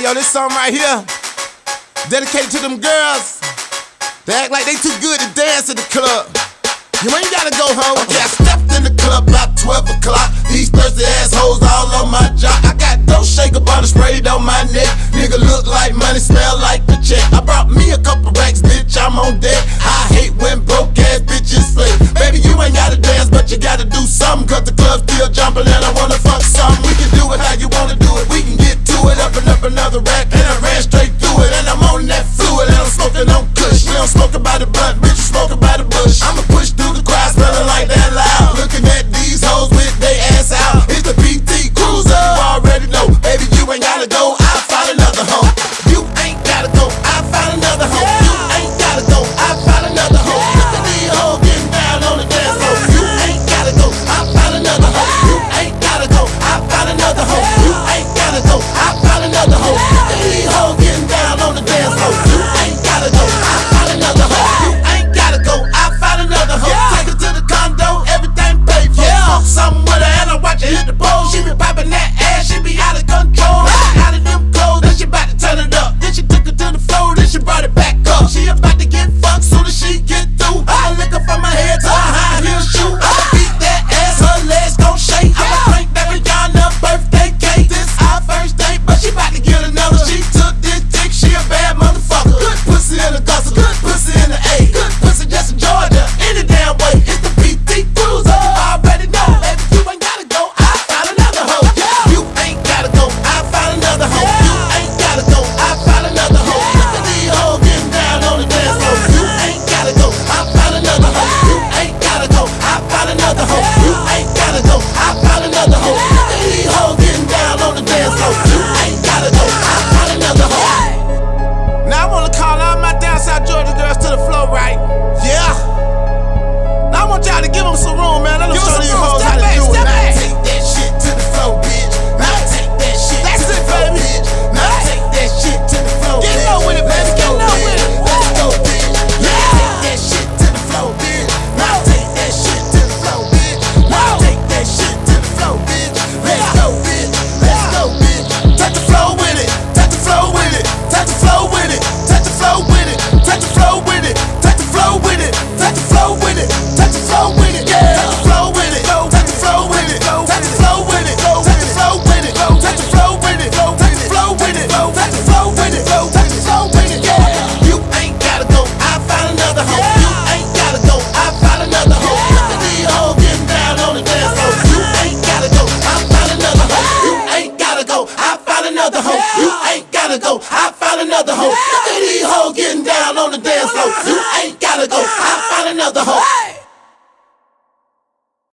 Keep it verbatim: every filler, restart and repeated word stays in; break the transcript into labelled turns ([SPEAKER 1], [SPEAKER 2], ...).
[SPEAKER 1] Hey yo, this song right here, dedicated to them girls. They act like they too good to dance at the club. You ain't gotta go home. Okay, I stepped in the club about twelve o'clock. These thirsty assholes all on my jock. I got dope shaker butter sprayed on my neck. Nigga look like money, smell like the check. I brought me a couple racks, bitch, I'm on deck. I hate when broke ass bitches play. Baby, you ain't gotta dance, but you gotta do something. Cause the club's still jumping and I wanna fuck something. We can do it how you wanna do it. We can get to it, up and up another rack. And I ran straight through it, and I'm on that fluid. And I'm smoking on kush. We don't smoke about the blunt, bitch, you smoking by the bush. I'ma push through the crowd, smelling like that loud. Looking at these hoes with they ass out. It's the P T Cruiser, you already know. Baby, you ain't gotta go, I'll find another hoe. You ain't gotta go, I'll find another hoe. You ain't gotta go, I'll find another hoe. Look at these hoes getting down on the dance floor. You ain't gotta go, I'll find another hoe. You ain't gotta go, I'll find another hoe. You ain't gotta go, I'll find another hoe. Look at these hoes getting down on the dance floor. You ain't gotta go, I'll find another hoe. You ain't gotta go, I'll find another hoe. Take her to the condo, everything paid for. Smoke something with her and I watch her hit the pole. She be popping that ass, she be out of control. Out of them clothes, then she bout to turn it up. Then she took it to the floor, then she brought it back up. She about to get fucked soon as she get through. I lick her from my head to her high heel shoe. I'ma beat that ass, her legs gon' shake. I'ma drink that Rihanna birthday cake. This our first date, but she bout to get another. She took this dick, she a bad motherfucker. Good pussy in the Augusta, good pussy in the A. Good pussy just in Georgia, any damn way. It's the P T Cruiser, you already know. Baby, you ain't gotta go, I'll find another hoe. You ain't gotta go, I'll find another hoe. You ain't gotta go, I'll find another hoe. Look at these hoes getting down on the dance floor. You ain't gotta go, I'll find another hoe. You ain't gotta go, I'll find another hoe. You ain't gotta go, I'll find another hoe. Look at these hoes getting down on the dance floor. You ain't gotta go, I'll find another hoe. Now I wanna call all my down South Georgia girls to the floor, right? Yeah. Now I want y'all to give them some room, man. Let them show these hoes how to do it. Now take that shit to the floor, bitch. Now take that shit to the floor, bitch. Now take that shit to the floor, bitch. Get low with it, baby. Get low with it. Let's go, bitch. Now take that shit to the floor, bitch. Now take that shit to the floor, bitch. Now take that shit to the floor, bitch. Let's go, bitch. Let's go, bitch. Touch the floor with it. Touch the floor with it. Touch the floor with it. Touch the floor with it. Touch the floor with it. Touch the floor with it. Touch the floor with it. Touch the floor with it. Touch the floor with it. Touch the floor with it. Touch the floor with it. Touch the floor with it. Touch the floor with it. Touch the floor with it. Touch the floor with it. Touch the floor with it. You ain't gotta go, I'll find another hoe. You ain't gotta go, I'll find another hoe. Look at these hoes getting down on the dance floor. You ain't gotta go, I'll find another hoe. You ain't gotta go, I'll find another hoe. You ain't gotta go, I'll find another hoe. Look at these hoes getting down on the dance floor. You ain't gotta go, I'll find another hoe.